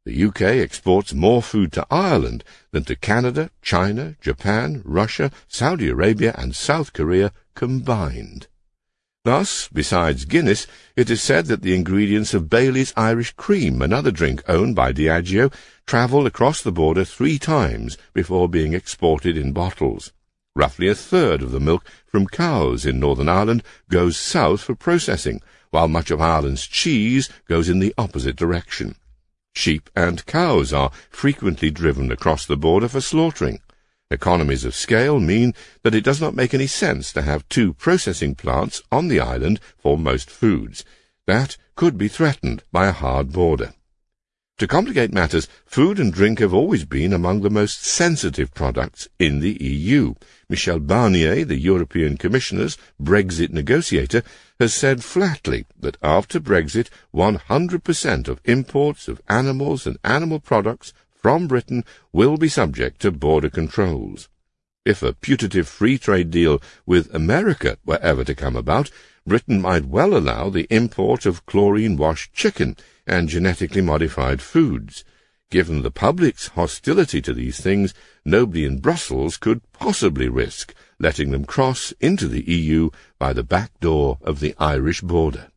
The UK exports more food to Ireland than to Canada, China, Japan, Russia, Saudi Arabia and South Korea combined. Thus, besides Guinness, it is said that the ingredients of Bailey's Irish Cream, another drink owned by Diageo, travel across the border 3 times before being exported in bottles. Roughly a third of the milk from cows in Northern Ireland goes south for processing, while much of Ireland's cheese goes in the opposite direction. Sheep and cows are frequently driven across the border for slaughtering. Economies of scale mean that it does not make any sense to have 2 processing plants on the island for most foods. That could be threatened by a hard border. To complicate matters, food and drink have always been among the most sensitive products in the EU. Michel Barnier, the European Commissioner's Brexit negotiator, has said flatly that after Brexit, 100% of imports of animals and animal products from Britain will be subject to border controls. If a putative free trade deal with America were ever to come about, Britain might well allow the import of chlorine-washed chicken and genetically modified foods. Given the public's hostility to these things, nobody in Brussels could possibly risk letting them cross into the EU by the back door of the Irish border.